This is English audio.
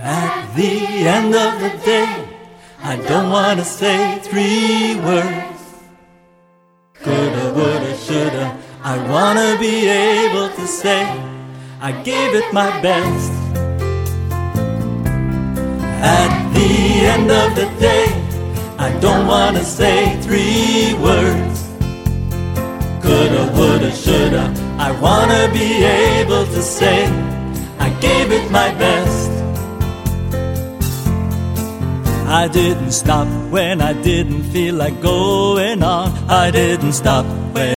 At the end of the day, I don't want to say 3 words. Coulda, woulda, shoulda. I want to be able to say I gave it my best. At the end of the day, I don't want to say 3 words. Coulda, woulda, shoulda. I want to be able to say I gave it my best. I didn't stop when I didn't feel like going on. I didn't stop when